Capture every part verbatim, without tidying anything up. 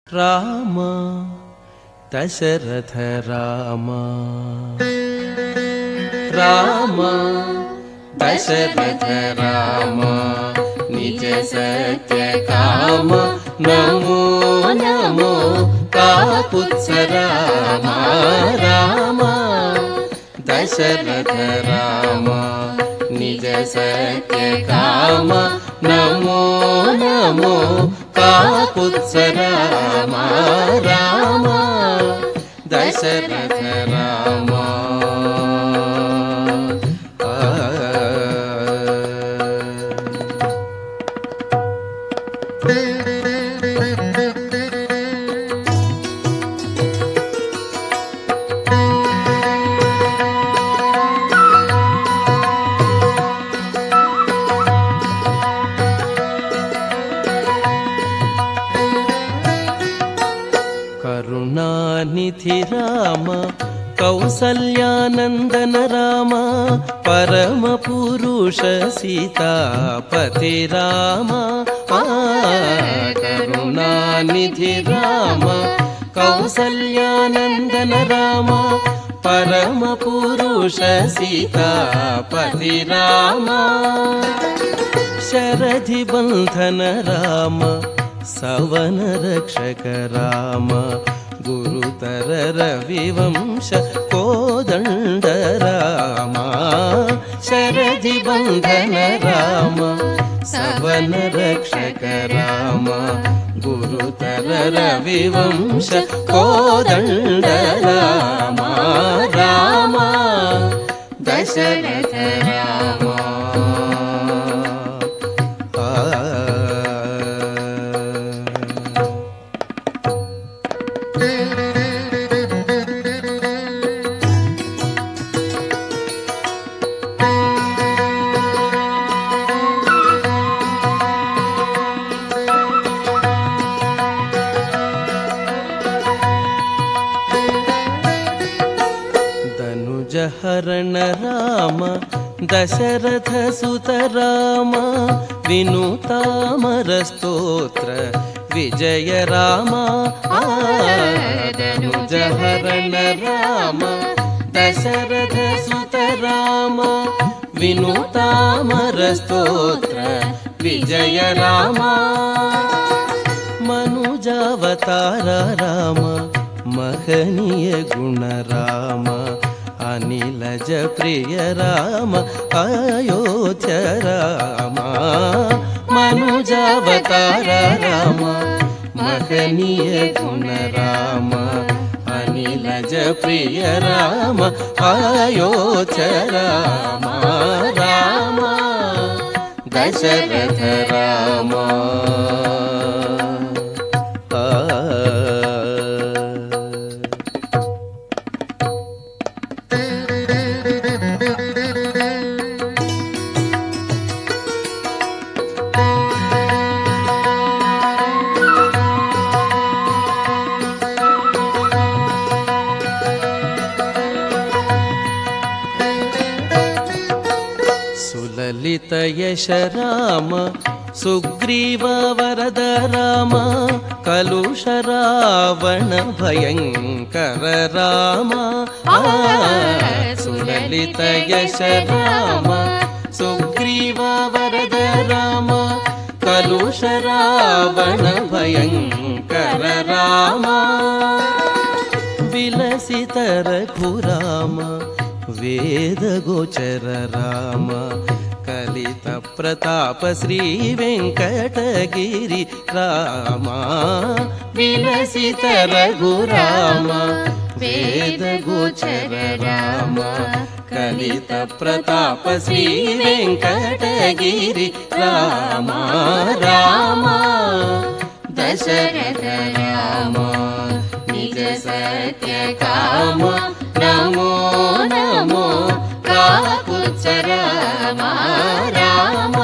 రామ దశరథ రామ రామ దశరథ రామ నిజ సత్య కామ నమో నమో కాపుత్స రామ రామ దశరథ రామ నిజ సత్య కామ నమో నమో కాపుత్స రామ రామ దశరథ రామ కరుణానిధి రామ కౌసల్యానందన రామ పరమ పురుష సీతాపతి రామ కరుణానిధి రామ కౌసల్యానందన రామ పరమ పురుష సీతాపతి రామ శరధి బంధన రామ సవన రక్షక రామ గురుతర రవివంశ కోదండ రామ శరధి బంధన రామ సవన రక్షక రామ గురుతర రవివంశ కోదండ రామ రామ దశరథ రామ హరణ రామ దశరథ సుత రామ వినుతామర స్తోత్ర విజయ రామ ధనుజ హరణ రామ దశరథ సుత రామ వినుతామర స్తోత్ర విజయ రామ మనుజావతార రామ మహనీయ గుణ రామ అనిలజ ప్రియ రామ అయోధ్య రామ మనుజావతార రామ మహనీయ గుణ రామ అనిలజ ప్రియ రామ అయోధ్య రామ రామ దశరథ రామ లలిత యశ రామ సుగ్రీవ వరద రామ కలుష రావణ భయంకర రామ సులలిత యశ రామ సుగ్రీవ వరద రామ కలుష రావణ భయంకర రామ విలసిత రఘురామ వేద గోచర రామ కలిత ప్రతాప శ్రీ వెంకటగిరి రామ విలసిత రఘురామ వేద గోచర రామ కలిత ప్రతాప శ్రీ వెంకటగిరి రామ రామ దశరథ రామ నిజ సత్య కామ నమో నమో కాపుత్స రామ రామ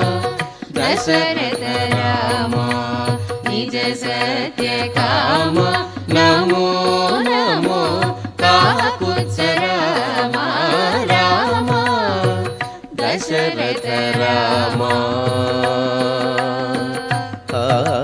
దశరథ రామ నిజ సత్య కామ నమో నమో కాపుత్స రామ రామ దశరథ రామ ఆ